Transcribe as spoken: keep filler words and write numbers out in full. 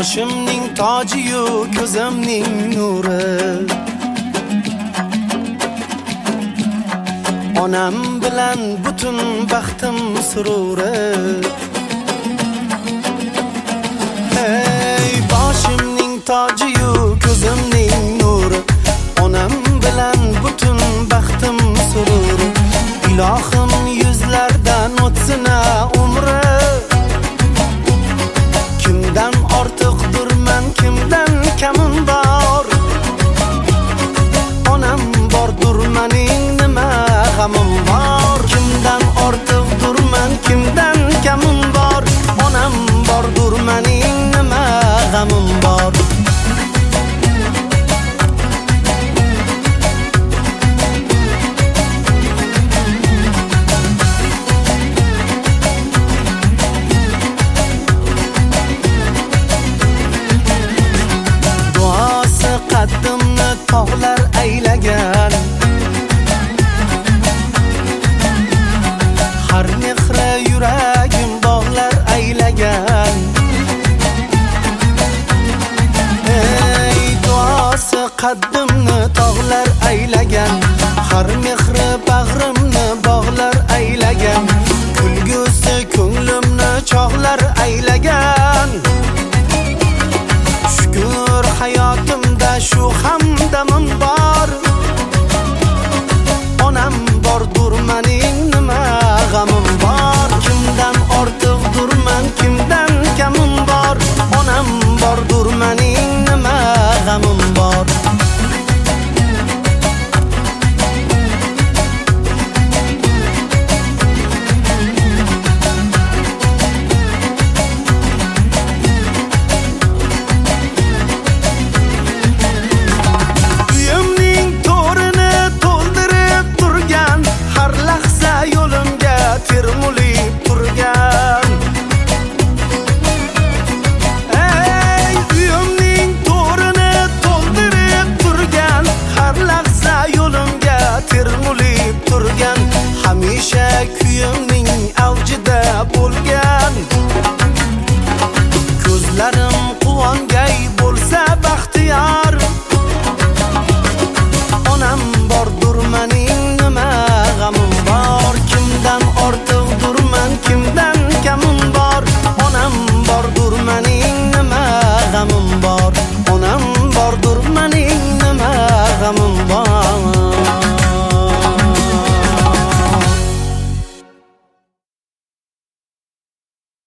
boshimning toji-yu ko'zimning nuri. Onam bilan butun baxtim sururi. Hey, boshimning toji-yu ko'zimning nuri. Onam bilan butun baxtim sururi. Ilohim yuzlardan o'tsina umri. Kimdan ortiqdirman, kimdan kamim bor. Onam bordur, mening nima g'amim bor. Kimdan ortiqdirman, kimdan kamim bor. Onam bordur, mening nima g'amim bor. Qaddimni tog'lar aylagan, har mehri yuragim bog'lar aylagan. Ey, duosi qaddimni tog'lar aylagan, har mehri bag'rimni bog'lar aylagan. Kulgusi ko'nglimni chog'lar aylagan. Shukr hayotimda shu hamdamim bor. Onam bordur, mening nima g'amim bor. Kimdan ortiqdirman, kimdan kamim bor. Onam bordur, mening nima g'amim